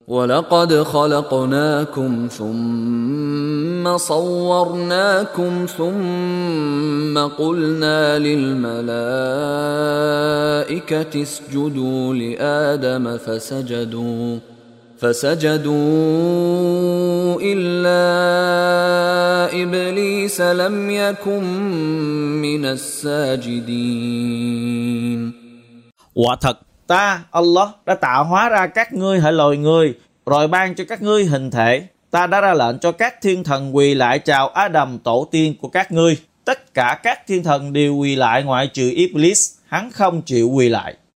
وَلَقَدْ خَلَقْنَاكُمْ ثُمَّ صَوَّرْنَاكُمْ ثُمَّ قُلْنَا لِلْمَلَائِكَةِ اسْجُدُوا لِآدَمَ فسجدوا إلا إبليس لم يكن من الساجدين. Quả thật ta Allah đã tạo hóa ra các ngươi hỡi loài người, rồi ban cho các ngươi hình thể. Ta đã ra lệnh cho các thiên thần quỳ lại chào Adam, tổ tiên của các ngươi. Tất cả các thiên thần đều quỳ lại ngoại trừ Iblis, hắn không chịu quỳ lại.